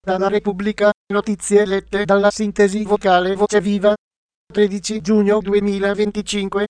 Dalla Repubblica, notizie lette dalla sintesi vocale Voce Viva. 13 giugno 2025,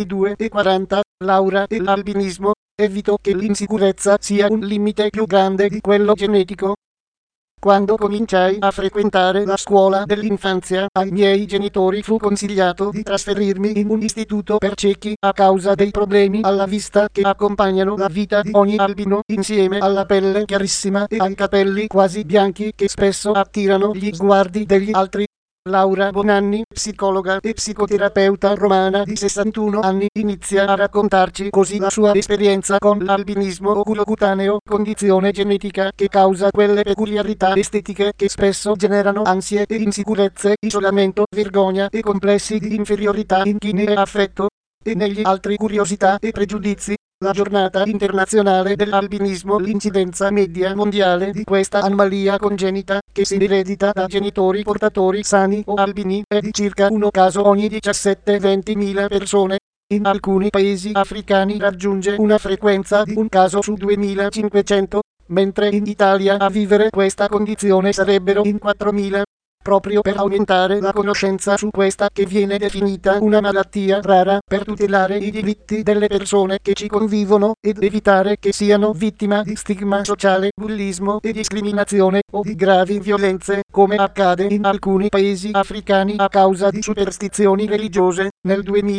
22:40, Laura e l'albinismo. Evito che l'insicurezza sia un limite più grande di quello genetico. Quando cominciai a frequentare la scuola dell'infanzia, ai miei genitori fu consigliato di trasferirmi in un istituto per ciechi a causa dei problemi alla vista che accompagnano la vita di ogni albino, insieme alla pelle chiarissima e ai capelli quasi bianchi che spesso attirano gli sguardi degli altri. Laura Bonanni, psicologa e psicoterapeuta romana di 61 anni, inizia a raccontarci così la sua esperienza con l'albinismo oculocutaneo, condizione genetica che causa quelle peculiarità estetiche che spesso generano ansie e insicurezze, isolamento, vergogna e complessi di inferiorità in chi ne è affetto. E negli altri curiosità e pregiudizi. La giornata internazionale dell'albinismo, l'incidenza media mondiale di questa anomalia congenita, che si eredita da genitori portatori sani o albini, è di circa 1 caso ogni 17-20 mila persone. In alcuni paesi africani raggiunge una frequenza di 1 caso su 2500, mentre in Italia a vivere questa condizione sarebbero in 4.000. Proprio per aumentare la conoscenza su questa che viene definita una malattia rara, per tutelare i diritti delle persone che ci convivono ed evitare che siano vittima di stigma sociale, bullismo e discriminazione o di gravi violenze, come accade in alcuni paesi africani a causa di superstizioni religiose. Nel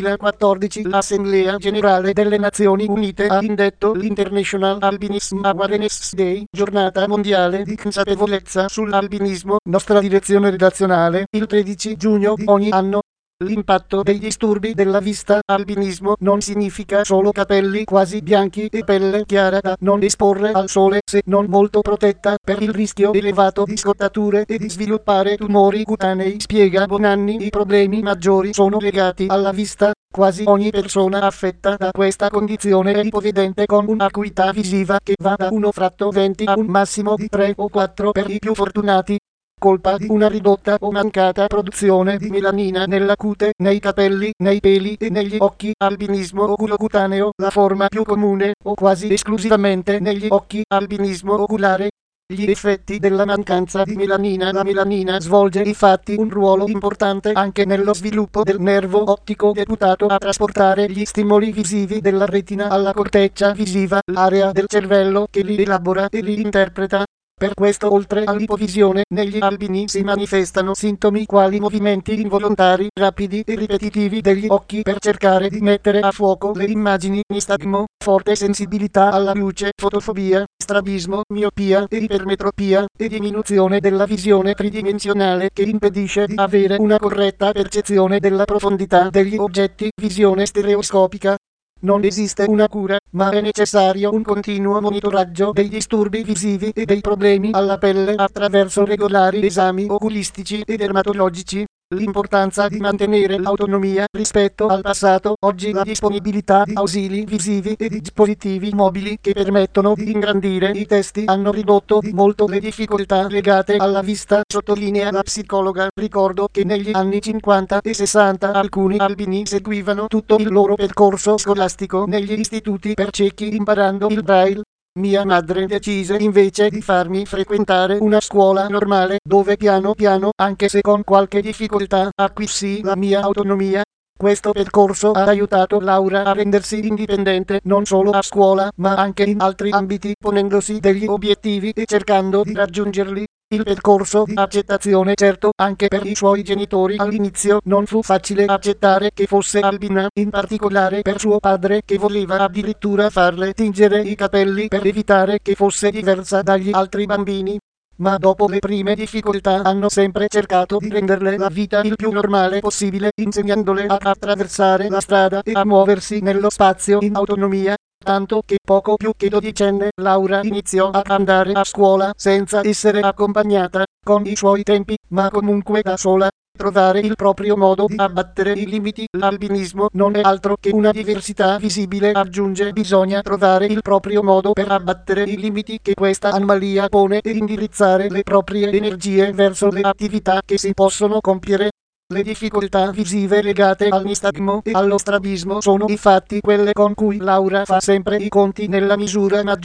2014 l'Assemblea Generale delle Nazioni Unite ha indetto l'International Albinism Awareness Day, giornata mondiale di consapevolezza sull'albinismo. Nostra direzione redazionale, il 13 giugno di ogni anno. L'impatto dei disturbi della vista. Albinismo non significa solo capelli quasi bianchi e pelle chiara da non esporre al sole se non molto protetta per il rischio elevato di scottature e di sviluppare tumori cutanei, spiega Bonanni. I problemi maggiori sono legati alla vista. Quasi ogni persona affetta da questa condizione è ipovedente con un'acuità visiva che va da 1/20 a un massimo di 3 o 4 per i più fortunati. Colpa di una ridotta o mancata produzione di melanina nella cute, nei capelli, nei peli e negli occhi. Albinismo oculocutaneo, la forma più comune, o quasi esclusivamente negli occhi. Albinismo oculare. Gli effetti della mancanza di melanina. La melanina svolge infatti un ruolo importante anche nello sviluppo del nervo ottico deputato a trasportare gli stimoli visivi dalla retina alla corteccia visiva, l'area del cervello che li elabora e li interpreta. Per questo, oltre all'ipovisione, negli albini si manifestano sintomi quali movimenti involontari, rapidi e ripetitivi degli occhi per cercare di mettere a fuoco le immagini, nistagmo, forte sensibilità alla luce, fotofobia, strabismo, miopia e ipermetropia, e diminuzione della visione tridimensionale che impedisce di avere una corretta percezione della profondità degli oggetti, visione stereoscopica. Non esiste una cura, ma è necessario un continuo monitoraggio dei disturbi visivi e dei problemi alla pelle attraverso regolari esami oculistici e dermatologici. L'importanza di mantenere l'autonomia rispetto al passato. Oggi la disponibilità di ausili visivi e di dispositivi mobili che permettono di ingrandire i testi hanno ridotto di molto le difficoltà legate alla vista, sottolinea la psicologa. Ricordo che negli anni 50 e 60 alcuni albini seguivano tutto il loro percorso scolastico negli istituti per ciechi imparando il braille. Mia madre decise invece di farmi frequentare una scuola normale, dove piano piano, anche se con qualche difficoltà, acquisì la mia autonomia. Questo percorso ha aiutato Laura a rendersi indipendente non solo a scuola, ma anche in altri ambiti, ponendosi degli obiettivi e cercando di raggiungerli. Il percorso di accettazione, certo, anche per i suoi genitori all'inizio non fu facile accettare che fosse albina, in particolare per suo padre che voleva addirittura farle tingere i capelli per evitare che fosse diversa dagli altri bambini. Ma dopo le prime difficoltà hanno sempre cercato di renderle la vita il più normale possibile, insegnandole a attraversare la strada e a muoversi nello spazio in autonomia. Tanto che poco più che dodicenne, Laura iniziò ad andare a scuola senza essere accompagnata, con i suoi tempi, ma comunque da sola. Trovare il proprio modo di abbattere i limiti. L'albinismo non è altro che una diversità visibile, aggiunge. Bisogna trovare il proprio modo per abbattere i limiti che questa anomalia pone e indirizzare le proprie energie verso le attività che si possono compiere. Le difficoltà visive legate al nistagmo e allo strabismo sono infatti quelle con cui Laura fa sempre i conti nella misura maggiore.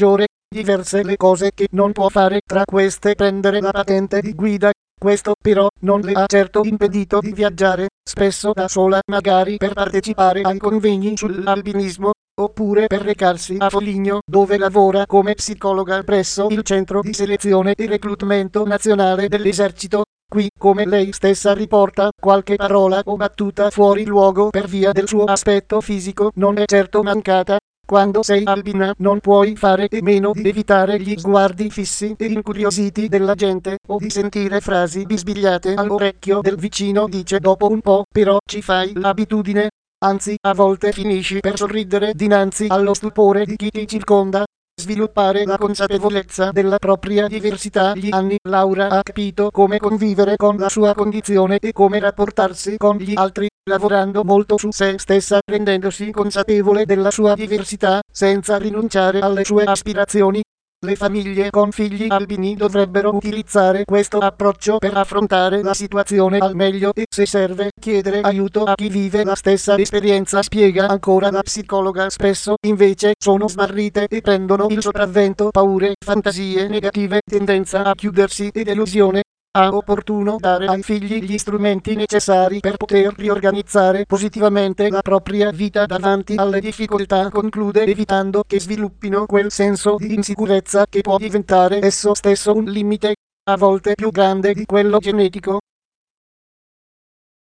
diverse le cose che non può fare, tra queste prendere la patente di guida. Questo però non le ha certo impedito di viaggiare, spesso da sola, magari per partecipare ai convegni sull'albinismo, oppure per recarsi a Foligno, dove lavora come psicologa presso il Centro di Selezione e Reclutamento Nazionale dell'Esercito. Qui, come lei stessa riporta, qualche parola o battuta fuori luogo per via del suo aspetto fisico non è certo mancata. Quando sei albina non puoi fare a meno di evitare gli sguardi fissi e incuriositi della gente, o di sentire frasi bisbigliate all'orecchio del vicino. Dice dopo un po', però ci fai l'abitudine. Anzi, a volte finisci per sorridere dinanzi allo stupore di chi ti circonda. Sviluppare la consapevolezza della propria diversità. Gli anni, Laura ha capito come convivere con la sua condizione e come rapportarsi con gli altri, lavorando molto su se stessa, rendendosi consapevole della sua diversità, senza rinunciare alle sue aspirazioni. Le famiglie con figli albini dovrebbero utilizzare questo approccio per affrontare la situazione al meglio e, se serve, chiedere aiuto a chi vive la stessa esperienza, spiega ancora la psicologa. Spesso, invece, sono smarrite e prendono il sopravvento paure, fantasie negative, tendenza a chiudersi e delusione. È opportuno dare ai figli gli strumenti necessari per poter riorganizzare positivamente la propria vita davanti alle difficoltà, conclude, evitando che sviluppino quel senso di insicurezza che può diventare esso stesso un limite, a volte più grande di quello genetico.